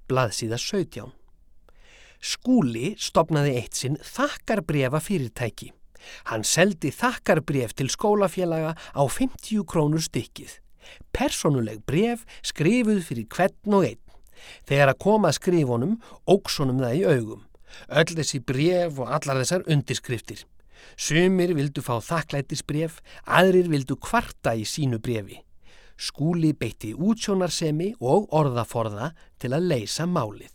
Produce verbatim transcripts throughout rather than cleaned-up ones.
blaðsíða sautján. Skúli stofnaði eitt sinn þakkarbréfa fyrirtæki. Hann seldi þakkarbréf til skólafélaga á fimmtíu krónur stykkið. Persónuleg bréf skrifuð fyrir hvern og einn. Þegar að koma að skrifunum, óx honum það í augum. Öll þessi bréf og allar þessar undirskriftir. Sumir vildu fá þakklætisbréf, aðrir vildu kvarta í sínu bréfi. Skúli beitti útsjónarsemi og orðaforða til að leysa málið.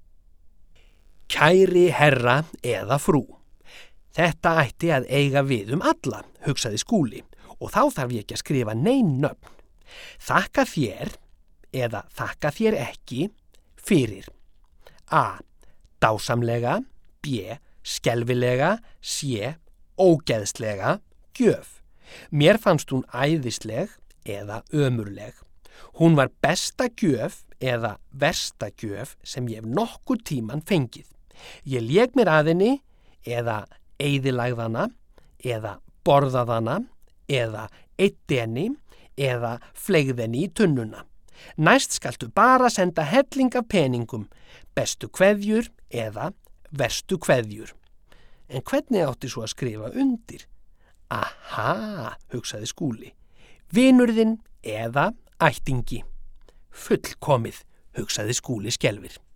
Kæri herra eða frú. Þetta ætti að eiga við um alla, hugsaði Skúli, og þá þarf ég ekki að skrifa nein nöfn. Þakka þér eða þakka þér ekki fyrir A. Dásamlega, B. Skelfilega, C. Ógeðslega, gjöf. Mér fannst hún æðisleg eða ömurleg. Hún var besta gjöf eða versta gjöf sem ég hef nokkur tíman fengið. Ég lék mér að henni eða eyðilagðana eða borðaðana eða eyddi henni eða fleygði henni í tunnuna. Næst skaltu bara senda helling af peningum, bestu kveðjur eða verstu kveðjur. En hvernig átti svo að skrifa undir? Aha, hugsaði Skúli. Vinurðinn eða ættingi. Fullkomið, hugsaði Skúli skelfir.